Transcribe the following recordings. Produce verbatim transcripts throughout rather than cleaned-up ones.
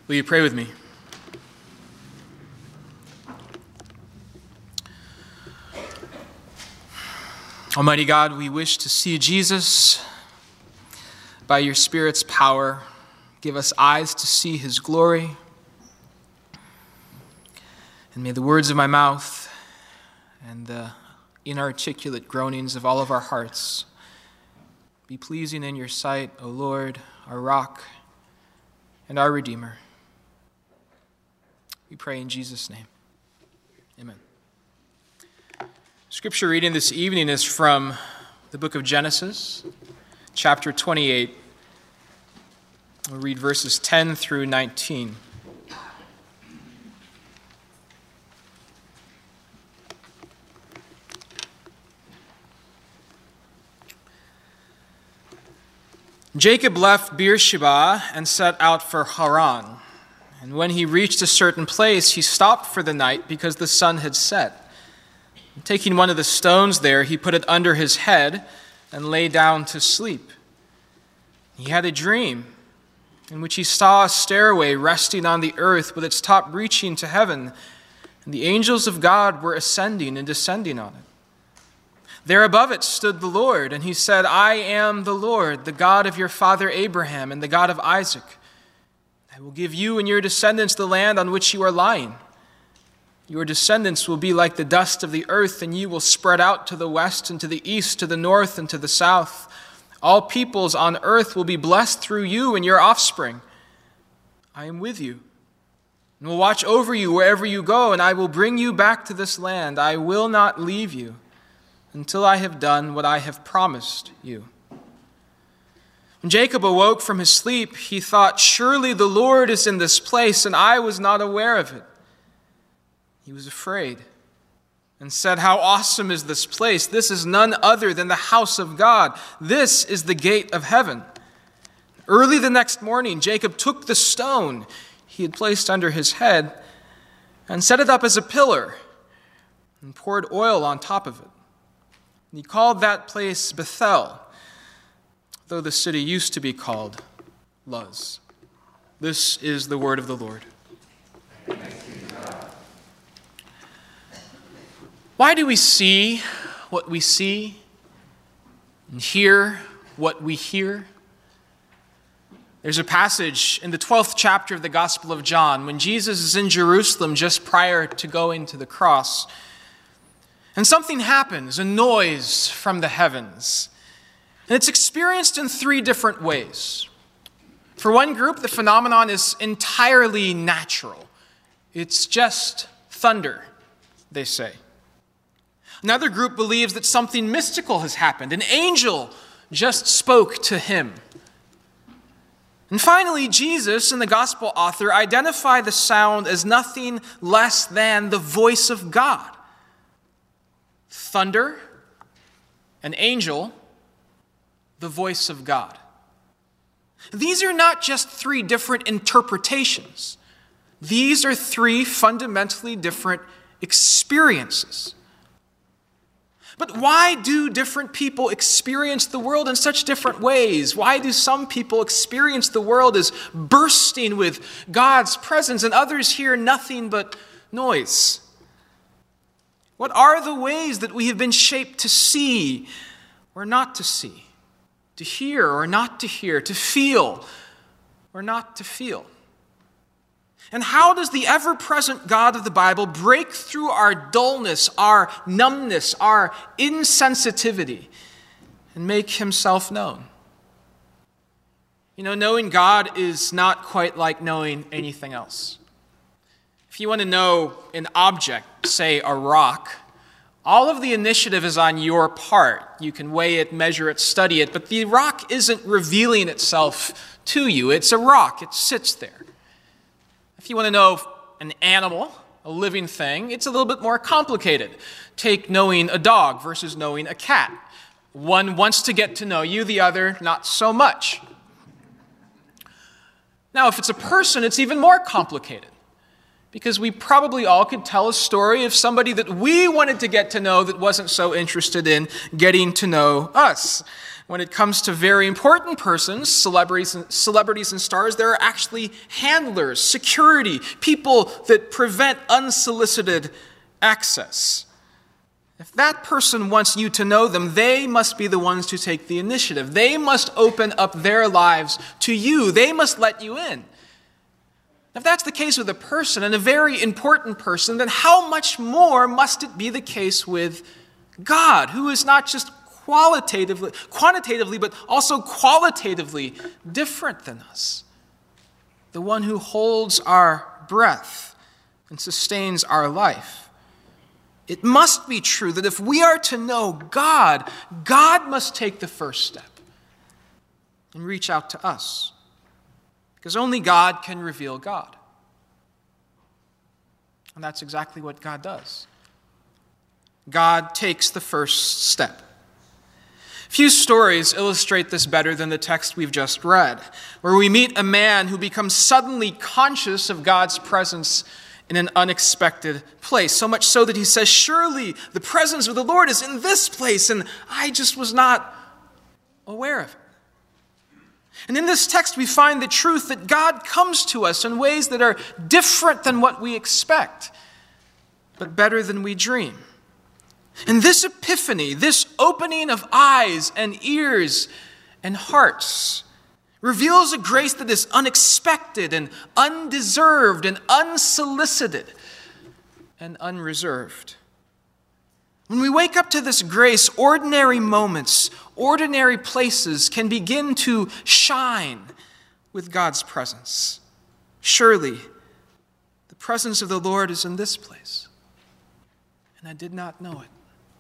Will you pray with me? Almighty God, we wish to see Jesus by your Spirit's power. Give us eyes to see his glory. And may the words of my mouth and the inarticulate groanings of all of our hearts be pleasing in your sight, O Lord, our rock and our Redeemer. We pray in Jesus' name. Amen. Scripture reading this evening is from the book of Genesis, chapter twenty-eight. We'll read verses ten through nineteen. Jacob left Beersheba and set out for Haran. And when he reached a certain place, he stopped for the night because the sun had set. And taking one of the stones there, he put it under his head and lay down to sleep. He had a dream in which he saw a stairway resting on the earth with its top reaching to heaven, and the angels of God were ascending and descending on it. There above it stood the Lord, and he said, I am the Lord, the God of your father Abraham and the God of Isaac. I will give you and your descendants the land on which you are lying. Your descendants will be like the dust of the earth, and you will spread out to the west and to the east, to the north and to the south. All peoples on earth will be blessed through you and your offspring. I am with you, and will watch over you wherever you go, and I will bring you back to this land. I will not leave you until I have done what I have promised you. When Jacob awoke from his sleep, he thought, surely the Lord is in this place, and I was not aware of it. He was afraid and said, how awesome is this place? This is none other than the house of God. This is the gate of heaven. Early the next morning, Jacob took the stone he had placed under his head and set it up as a pillar and poured oil on top of it. And he called that place Bethel, though the city used to be called Luz. This is the word of the Lord. Why do we see what we see and hear what we hear? There's a passage in the twelfth chapter of the Gospel of John when Jesus is in Jerusalem just prior to going to the cross. And something happens, a noise from the heavens. And it's experienced in three different ways. For one group, the phenomenon is entirely natural. It's just thunder, they say. Another group believes that something mystical has happened. An angel just spoke to him. And finally, Jesus and the gospel author identify the sound as nothing less than the voice of God. Thunder, an angel, the voice of God. These are not just three different interpretations. These are three fundamentally different experiences. But why do different people experience the world in such different ways? Why do some people experience the world as bursting with God's presence and others hear nothing but noise? What are the ways that we have been shaped to see or not to see, to hear or not to hear, to feel or not to feel? And how does the ever-present God of the Bible break through our dullness, our numbness, our insensitivity, and make himself known? You know, knowing God is not quite like knowing anything else. If you want to know an object, say a rock, all of the initiative is on your part. You can weigh it, measure it, study it, but the rock isn't revealing itself to you. It's a rock. It sits there. If you want to know an animal, a living thing, it's a little bit more complicated. Take knowing a dog versus knowing a cat. One wants to get to know you, the other not so much. Now, if it's a person, it's even more complicated, because we probably all could tell a story of somebody that we wanted to get to know that wasn't so interested in getting to know us. When it comes to very important persons, celebrities and, celebrities and stars, there are actually handlers, security, people that prevent unsolicited access. If that person wants you to know them, they must be the ones to take the initiative. They must open up their lives to you. They must let you in. If that's the case with a person, and a very important person, then how much more must it be the case with God, who is not just qualitatively, quantitatively, but also qualitatively different than us? The one who holds our breath and sustains our life. It must be true that if we are to know God, God must take the first step and reach out to us. Because only God can reveal God. And that's exactly what God does. God takes the first step. Few stories illustrate this better than the text we've just read, where we meet a man who becomes suddenly conscious of God's presence in an unexpected place, so much so that he says, "Surely the presence of the Lord is in this place, and I just was not aware of it." And in this text, we find the truth that God comes to us in ways that are different than what we expect, but better than we dream. And this epiphany, this opening of eyes and ears and hearts, reveals a grace that is unexpected and undeserved and unsolicited and unreserved. When we wake up to this grace, ordinary moments, ordinary places can begin to shine with God's presence. Surely, the presence of the Lord is in this place, and I did not know it.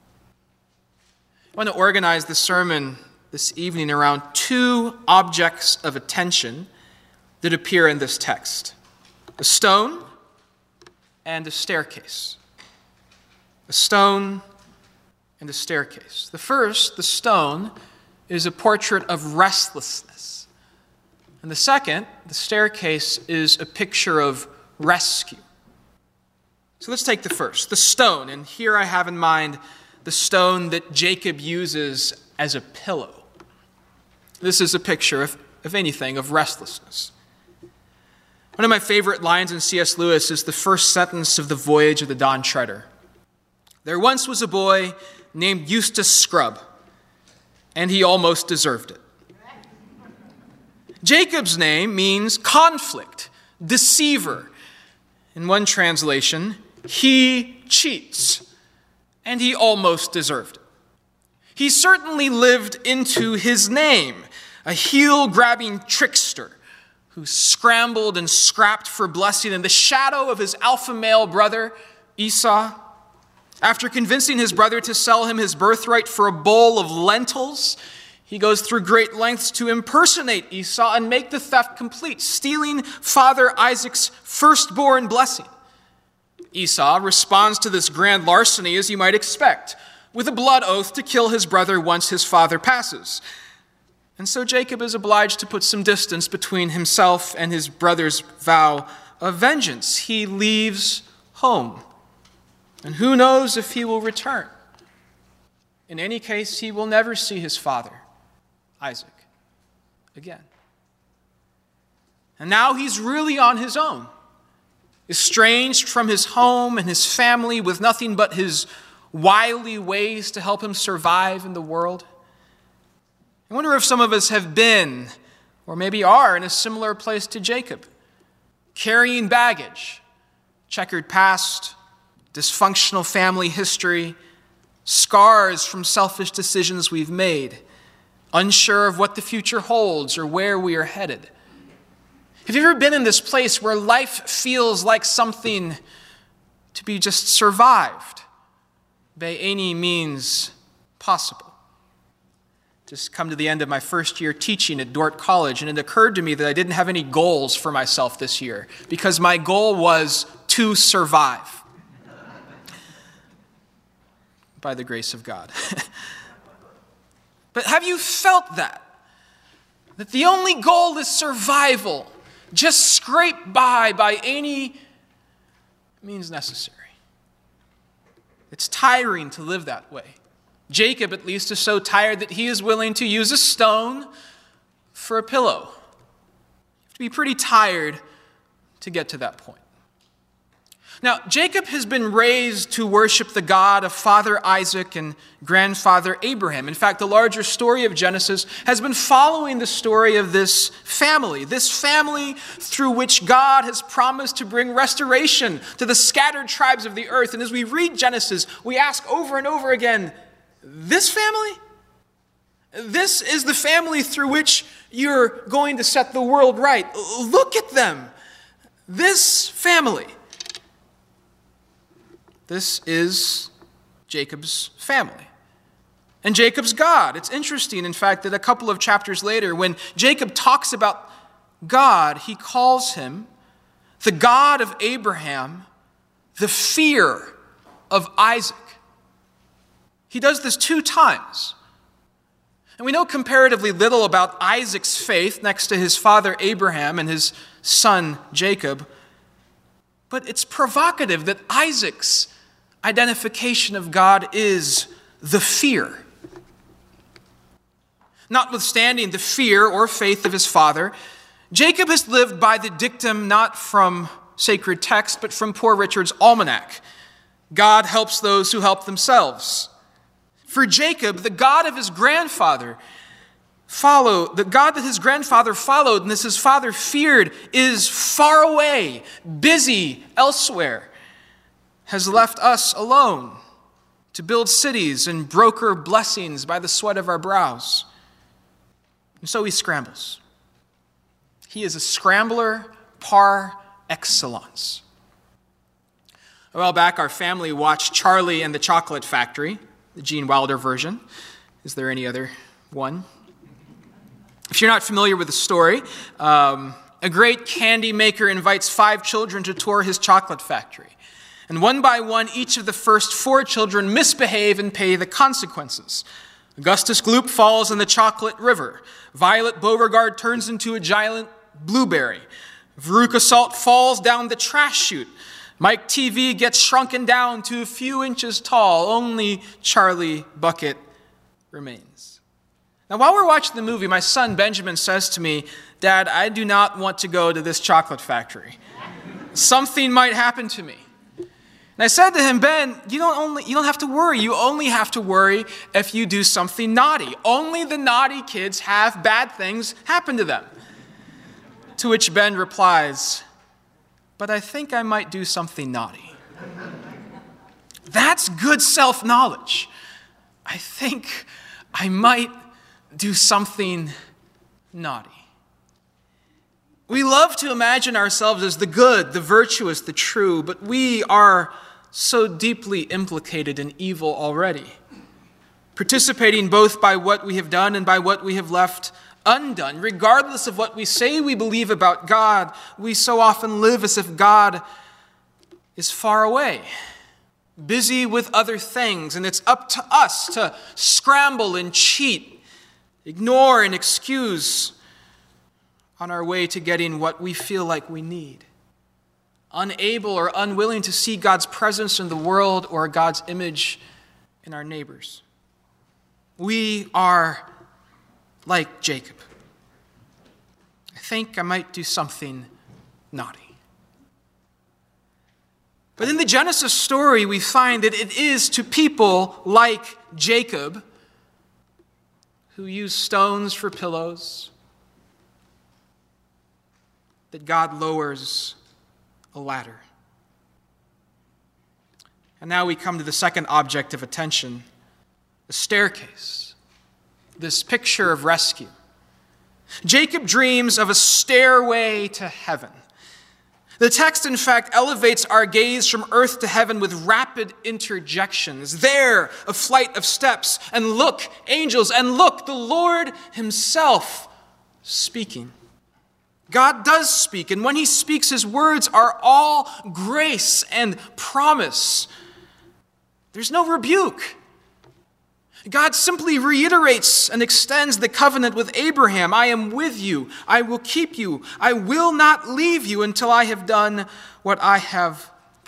I want to organize the sermon this evening around two objects of attention that appear in this text: a stone and a staircase. A stone and a staircase. The first, the stone, is a portrait of restlessness. And the second, the staircase, is a picture of rescue. So let's take the first, the stone. And here I have in mind the stone that Jacob uses as a pillow. This is a picture, if, if anything, of restlessness. One of my favorite lines in C S Lewis is the first sentence of The Voyage of the Dawn Treader. "There once was a boy named Eustace Scrubb, and he almost deserved it." Jacob's name means conflict, deceiver. In one translation, he cheats, and he almost deserved it. He certainly lived into his name, a heel-grabbing trickster who scrambled and scrapped for blessing in the shadow of his alpha male brother, Esau. After convincing his brother to sell him his birthright for a bowl of lentils, he goes through great lengths to impersonate Esau and make the theft complete, stealing Father Isaac's firstborn blessing. Esau responds to this grand larceny as you might expect, with a blood oath to kill his brother once his father passes. And so Jacob is obliged to put some distance between himself and his brother's vow of vengeance. He leaves home. And who knows if he will return. In any case, he will never see his father, Isaac, again. And now he's really on his own, estranged from his home and his family, with nothing but his wily ways to help him survive in the world. I wonder if some of us have been, or maybe are, in a similar place to Jacob, carrying baggage, checkered past, dysfunctional family history, scars from selfish decisions we've made, unsure of what the future holds or where we are headed. Have you ever been in this place where life feels like something to be just survived by any means possible? Just come to the end of my first year teaching at Dordt College, and it occurred to me that I didn't have any goals for myself this year because my goal was to survive. By the grace of God. But have you felt that? That the only goal is survival, just scrape by by any means necessary. It's tiring to live that way. Jacob, at least, is so tired that he is willing to use a stone for a pillow. You have to be pretty tired to get to that point. Now, Jacob has been raised to worship the God of father Isaac and grandfather Abraham. In fact, the larger story of Genesis has been following the story of this family, this family through which God has promised to bring restoration to the scattered tribes of the earth. And as we read Genesis, we ask over and over again, this family? This is the family through which you're going to set the world right. Look at them. This family. This is Jacob's family. And Jacob's God. It's interesting, in fact, that a couple of chapters later, when Jacob talks about God, he calls him the God of Abraham, the fear of Isaac. He does this two times. And we know comparatively little about Isaac's faith next to his father Abraham and his son Jacob. But it's provocative that Isaac's identification of God is the fear. Notwithstanding the fear or faith of his father, Jacob has lived by the dictum not from sacred text, but from Poor Richard's Almanac. God helps those who help themselves. For Jacob, the God of his grandfather follow, the God that his grandfather followed and this his father feared is far away, busy elsewhere, has left us alone to build cities and broker blessings by the sweat of our brows. And so he scrambles. He is a scrambler par excellence. A while back, our family watched Charlie and the Chocolate Factory, the Gene Wilder version. Is there any other one? If you're not familiar with the story, um, a great candy maker invites five children to tour his chocolate factory. And one by one, each of the first four children misbehave and pay the consequences. Augustus Gloop falls in the chocolate river. Violet Beauregard turns into a giant blueberry. Veruca Salt falls down the trash chute. Mike T V gets shrunken down to a few inches tall. Only Charlie Bucket remains. Now, while we're watching the movie, my son Benjamin says to me, "Dad, I do not want to go to this chocolate factory. Something might happen to me." And I said to him, "Ben, you don't only you don't have to worry. You only have to worry if you do something naughty. Only the naughty kids have bad things happen to them." To which Ben replies, "But I think I might do something naughty." That's good self-knowledge. I think I might do something naughty. We love to imagine ourselves as the good, the virtuous, the true, but we are so deeply implicated in evil already, participating both by what we have done and by what we have left undone. Regardless of what we say we believe about God, we so often live as if God is far away, busy with other things, and it's up to us to scramble and cheat, ignore and excuse on our way to getting what we feel like we need, unable or unwilling to see God's presence in the world or God's image in our neighbors. We are like Jacob. I think I might do something naughty. But in the Genesis story, we find that it is to people like Jacob, who use stones for pillows, that God lowers a ladder. And now we come to the second object of attention, the staircase, this picture of rescue. Jacob dreams of a stairway to heaven. The text, in fact, elevates our gaze from earth to heaven with rapid interjections. There, a flight of steps, and look, angels, and look, the Lord himself speaking. God does speak, and when he speaks, his words are all grace and promise. There's no rebuke. God simply reiterates and extends the covenant with Abraham. I am with you. I will keep you. I will not leave you until I have done what I have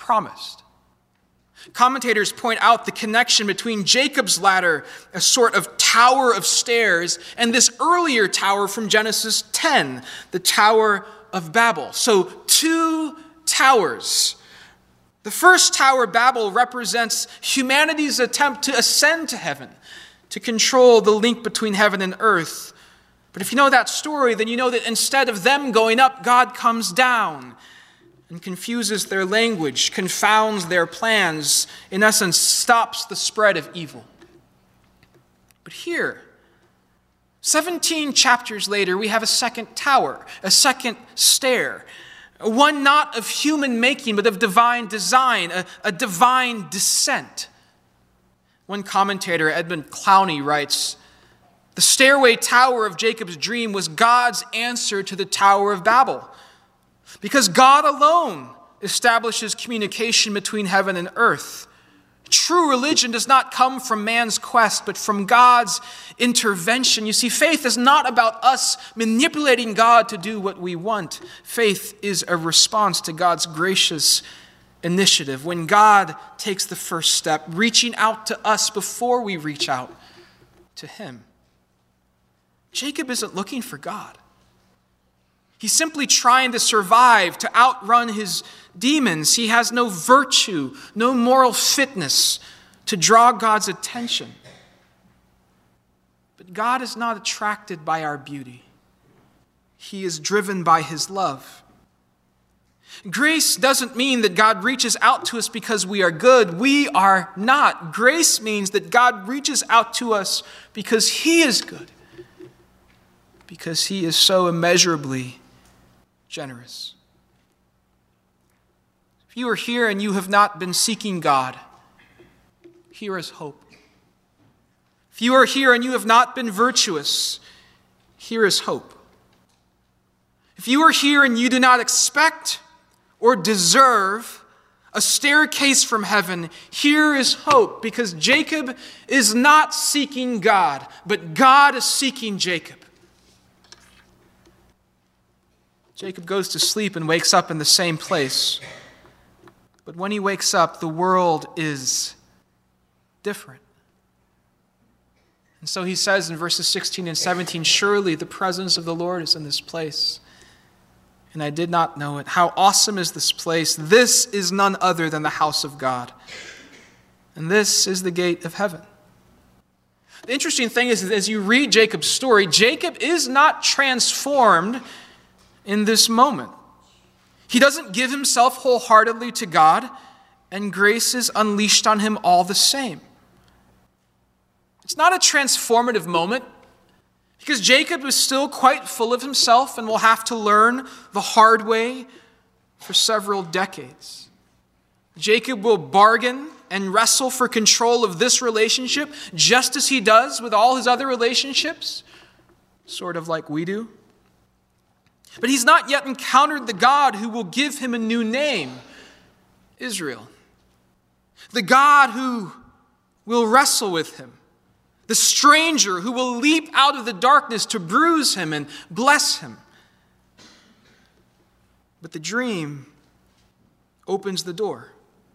promised. Commentators point out the connection between Jacob's ladder, a sort of tower of stairs, and this earlier tower from Genesis ten, the Tower of Babel. So two towers. The first tower, Babel, represents humanity's attempt to ascend to heaven, to control the link between heaven and earth. But if you know that story, then you know that instead of them going up, God comes down and confuses their language, confounds their plans, in essence, stops the spread of evil. But here, seventeen chapters later, we have a second tower, a second stair, one not of human making, but of divine design, a, a divine descent. One commentator, Edmund Clowney, writes, "The stairway tower of Jacob's dream was God's answer to the Tower of Babel, because God alone establishes communication between heaven and earth. True religion does not come from man's quest, but from God's intervention." You see, faith is not about us manipulating God to do what we want. Faith is a response to God's gracious initiative. When God takes the first step, reaching out to us before we reach out to him. Jacob isn't looking for God. He's simply trying to survive, to outrun his demons. He has no virtue, no moral fitness to draw God's attention. But God is not attracted by our beauty. He is driven by his love. Grace doesn't mean that God reaches out to us because we are good. We are not. Grace means that God reaches out to us because he is good, because he is so immeasurably generous. If you are here and you have not been seeking God, here is hope. If you are here and you have not been virtuous, here is hope. If you are here and you do not expect or deserve a staircase from heaven, here is hope, because Jacob is not seeking God, but God is seeking Jacob. Jacob goes to sleep and wakes up in the same place. But when he wakes up, the world is different. And so he says in verses sixteen and seventeen, "Surely the presence of the Lord is in this place, and I did not know it. How awesome is this place! This is none other than the house of God, and this is the gate of heaven." The interesting thing is that as you read Jacob's story, Jacob is not transformed in this moment. He doesn't give himself wholeheartedly to God, and grace is unleashed on him all the same. It's not a transformative moment, because Jacob is still quite full of himself and will have to learn the hard way for several decades. Jacob will bargain and wrestle for control of this relationship just as he does with all his other relationships, sort of like we do. But he's not yet encountered the God who will give him a new name, Israel. The God who will wrestle with him. The stranger who will leap out of the darkness to bruise him and bless him. But the dream opens the door.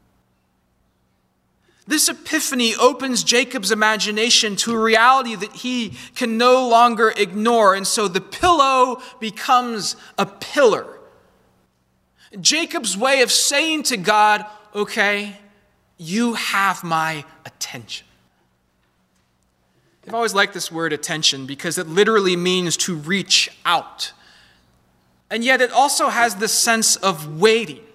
This epiphany opens Jacob's imagination to a reality that he can no longer ignore. And so the pillow becomes a pillar. Jacob's way of saying to God, "Okay, you have my attention." I've always liked this word attention because it literally means to reach out. And yet it also has the sense of waiting.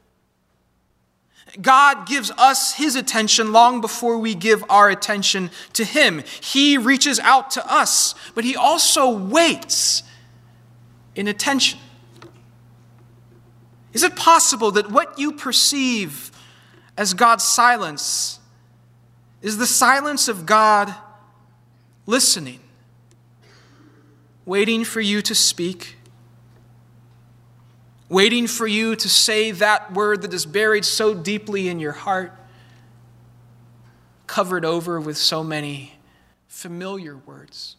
God gives us his attention long before we give our attention to him. He reaches out to us, but he also waits in attention. Is it possible that what you perceive as God's silence is the silence of God listening, waiting for you to speak, waiting for you to say that word that is buried so deeply in your heart, covered over with so many familiar words?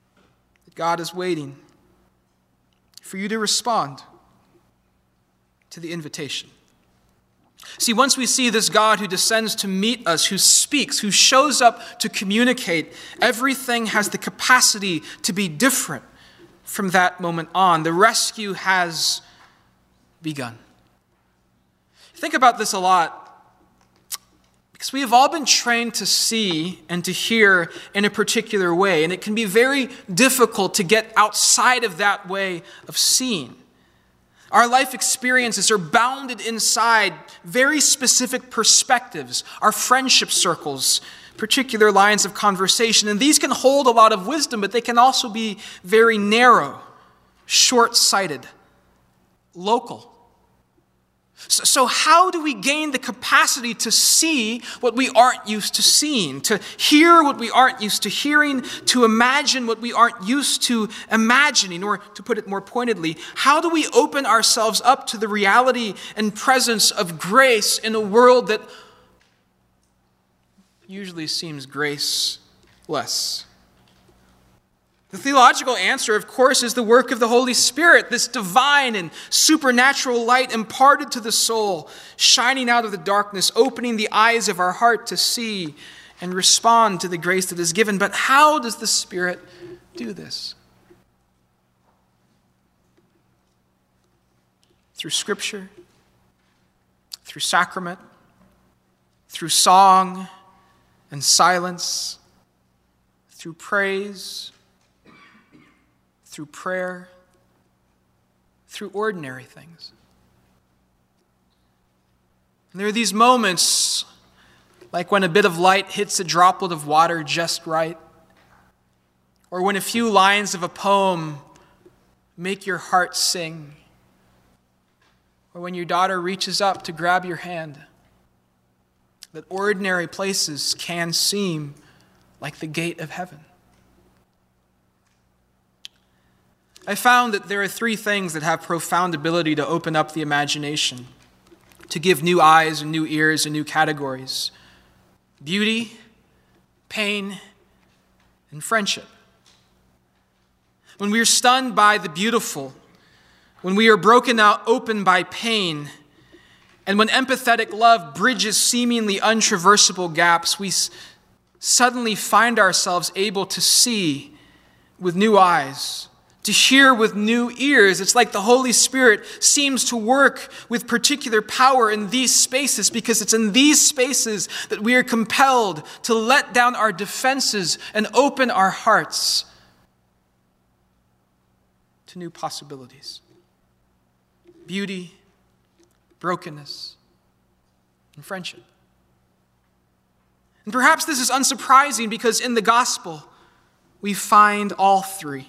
God is waiting for you to respond, to the invitation. See, once we see this God who descends to meet us, who speaks, who shows up to communicate, everything has the capacity to be different from that moment on. The rescue has begun. Think about this a lot, because we have all been trained to see and to hear in a particular way, and it can be very difficult to get outside of that way of seeing. Our life experiences are bounded inside very specific perspectives, our friendship circles, particular lines of conversation. And these can hold a lot of wisdom, but they can also be very narrow, short-sighted, local. So, so how do we gain the capacity to see what we aren't used to seeing, to hear what we aren't used to hearing, to imagine what we aren't used to imagining? Or to put it more pointedly, how do we open ourselves up to the reality and presence of grace in a world that usually seems graceless? The theological answer, of course, is the work of the Holy Spirit, this divine and supernatural light imparted to the soul, shining out of the darkness, opening the eyes of our heart to see and respond to the grace that is given. But how does the Spirit do this? Through Scripture, through sacrament, through song and silence, through praise, through prayer, through ordinary things. And there are these moments, like when a bit of light hits a droplet of water just right, or when a few lines of a poem make your heart sing, or when your daughter reaches up to grab your hand, that ordinary places can seem like the gate of heaven. I found that there are three things that have profound ability to open up the imagination, to give new eyes and new ears and new categories: beauty, pain, and friendship. When we are stunned by the beautiful, when we are broken out open by pain, and when empathetic love bridges seemingly untraversable gaps, we s- suddenly find ourselves able to see with new eyes, to hear with new ears. It's like the Holy Spirit seems to work with particular power in these spaces, because it's in these spaces that we are compelled to let down our defenses and open our hearts to new possibilities. Beauty, brokenness, and friendship. And perhaps this is unsurprising, because in the gospel we find all three.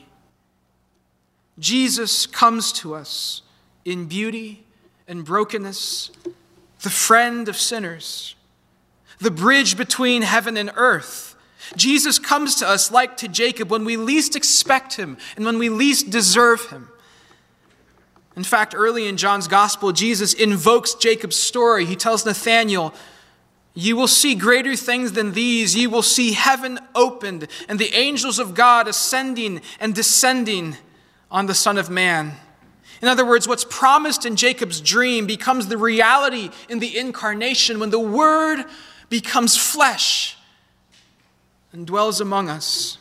Jesus comes to us in beauty and brokenness, the friend of sinners, the bridge between heaven and earth. Jesus comes to us like to Jacob when we least expect him and when we least deserve him. In fact, early in John's gospel, Jesus invokes Jacob's story. He tells Nathanael, "You will see greater things than these. You will see heaven opened and the angels of God ascending and descending on the Son of Man." In other words, what's promised in Jacob's dream becomes the reality in the incarnation, when the Word becomes flesh and dwells among us.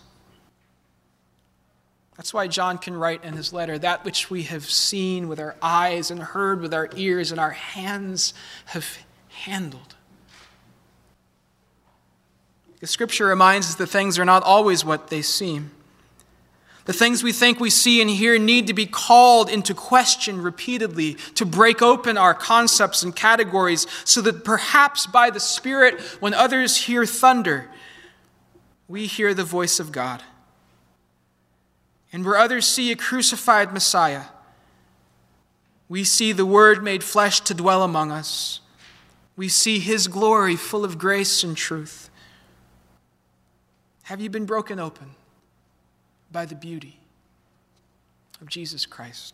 That's why John can write in his letter, "That which we have seen with our eyes and heard with our ears and our hands have handled." The Scripture reminds us that things are not always what they seem. The things we think we see and hear need to be called into question repeatedly to break open our concepts and categories, so that perhaps by the Spirit, when others hear thunder, we hear the voice of God. And where others see a crucified Messiah, we see the Word made flesh to dwell among us. We see his glory full of grace and truth. Have you been broken open by the beauty of Jesus Christ?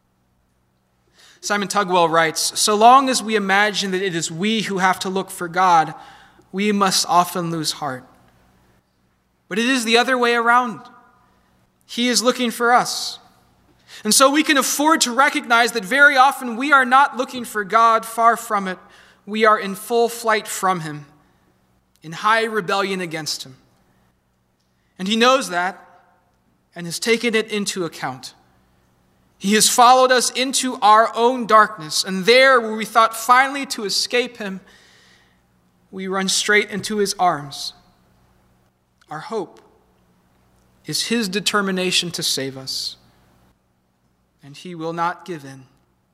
Simon Tugwell writes, "So long as we imagine that it is we who have to look for God, we must often lose heart. But it is the other way around. He is looking for us. And so we can afford to recognize that very often we are not looking for God, far from it. We are in full flight from him, in high rebellion against him. And he knows that and has taken it into account. He has followed us into our own darkness, and there, where we thought finally to escape him, we run straight into his arms. Our hope is his determination to save us, and he will not give in.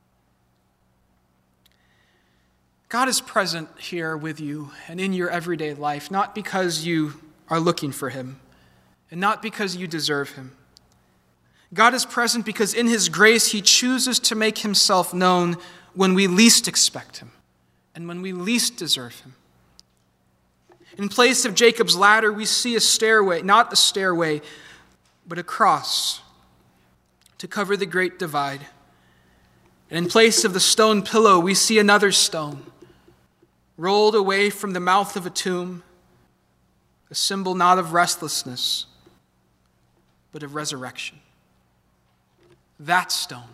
God is present here with you and in your everyday life, not because you are looking for him, and not because you deserve him. God is present because in his grace he chooses to make himself known when we least expect him and when we least deserve him. In place of Jacob's ladder, we see a stairway, not a stairway, but a cross to cover the great divide. And in place of the stone pillow, we see another stone rolled away from the mouth of a tomb, a symbol not of restlessness, but of resurrection. That stone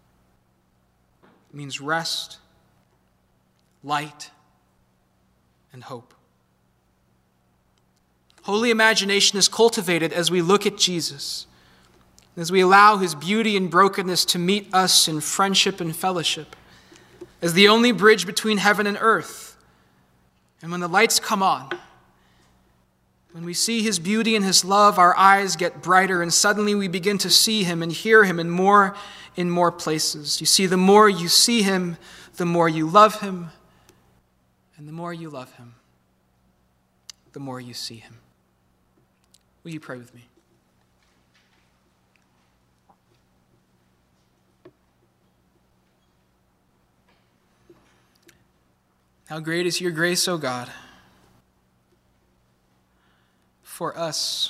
means rest, light, and hope. Holy imagination is cultivated as we look at Jesus, as we allow his beauty and brokenness to meet us in friendship and fellowship, as the only bridge between heaven and earth. And when the lights come on, when we see his beauty and his love, our eyes get brighter, and suddenly we begin to see him and hear him in more in more places. You see, the more you see him, the more you love him, and the more you love him, the more you see him. Will you pray with me? How great is your grace, O God, for us,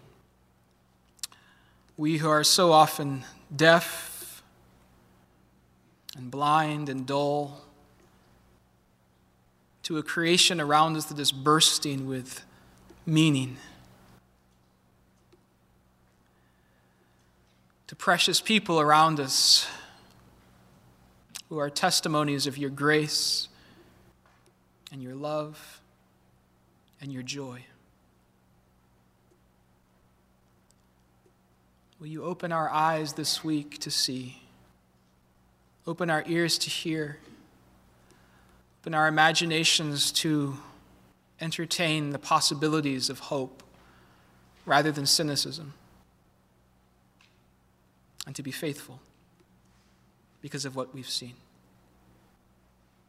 we who are so often deaf and blind and dull, to a creation around us that is bursting with meaning, to precious people around us who are testimonies of your grace and your love and your joy. Will you open our eyes this week to see? Open our ears to hear. Open our imaginations to entertain the possibilities of hope rather than cynicism. And to be faithful because of what we've seen.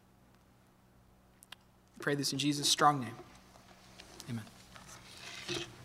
I pray this in Jesus' strong name. Amen.